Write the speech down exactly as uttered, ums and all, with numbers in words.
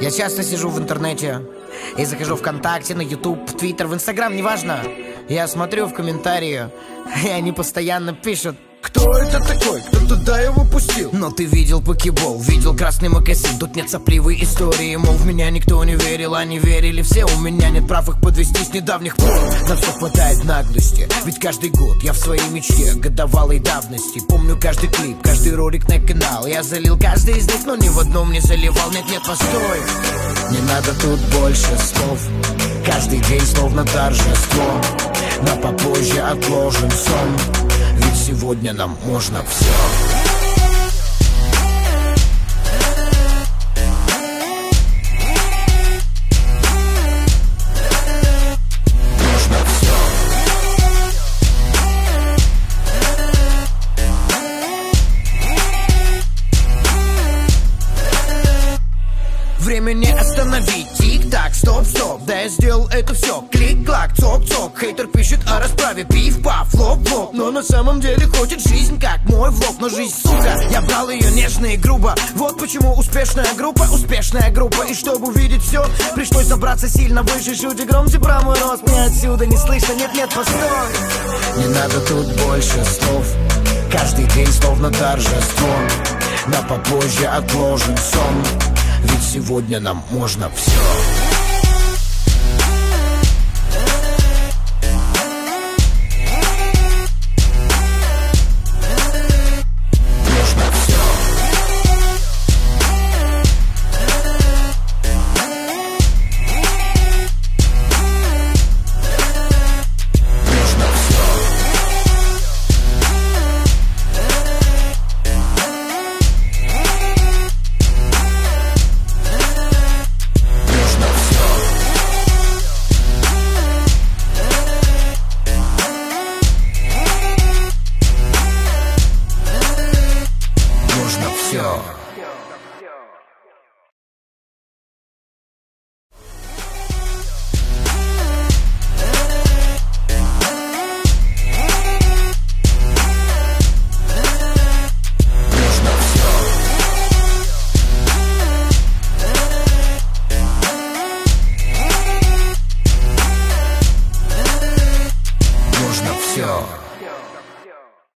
Я часто сижу в интернете и захожу ВКонтакте, на Ютуб, в Твиттер, в Инстаграм, неважно. Я смотрю в комментарии, и они постоянно пишут: кто это такой? Кто туда его пустил? Но ты видел покебол, видел красный мокасин. Тут нет сопливой истории, мол, в меня никто не верил. Они верили все, у меня нет прав их подвести с недавних пор. На все хватает наглости, ведь каждый год я в своей мечте годовалой давности. Помню каждый клип, каждый ролик на канал. Я залил каждый из них, но ни в одном не заливал. Нет, нет, постой, не надо тут больше слов. Каждый день словно торжество, на попозже отложен сон. Ведь сегодня нам можно все. Время не остановить, тик-так, стоп-стоп. Да я сделал это все, клик-клак, цок-цок. Хейтер пишет о расправе, пиф-паф, лоп-лоп. Но на самом деле хочет жизнь, как мой влог. Но жизнь, сука, я брал ее нежно и грубо. Вот почему успешная группа, успешная группа. И чтобы увидеть все, пришлось забраться сильно выше. Шути громче про мой рост, мне отсюда не слышно. Нет-нет, постой, не надо тут больше слов. Каждый день словно торжество, на попозже отложен сон. Ведь сегодня нам можно все.